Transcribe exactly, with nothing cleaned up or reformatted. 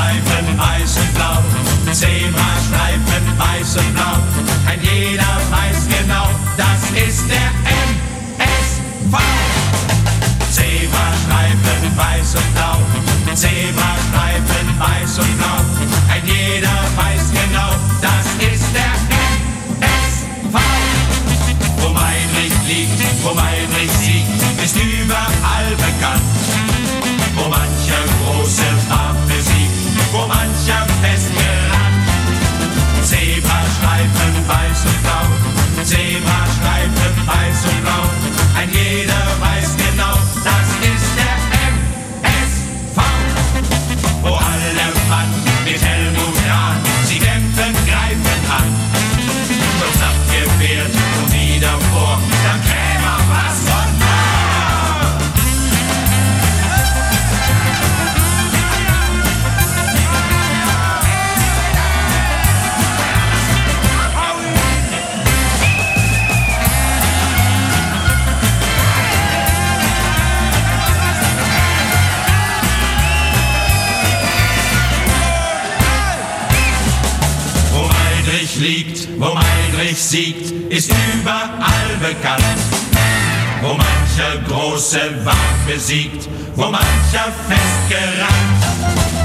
Zebrastreifen weiß und blau, Zebrastreifen weiß und blau. Ein jeder weiß genau, das ist der M S V. Zebrastreifen weiß und blau, Zebrastreifen weiß und blau. Ein jeder weiß genau, das ist der M S V. Wo Meinrich liegt, wo Meinrich siegt, ist überall bekannt. Wo mancher große Farb besiegt, wo mancher festgerannt. Zebrastreifen weiß und blau, Zebrastreifen weiß und blau. Ein jeder weiß genau, das ist der M S V. Wo alle Mann mit Helmut Rahn, sie kämpfen, greifen an. Kurz abgewehrt und wieder vor, dann käme auch was von da. Liegt, wo Meinrich siegt, ist überall bekannt. Wo mancher große Waffe besiegt, wo mancher festgerannt.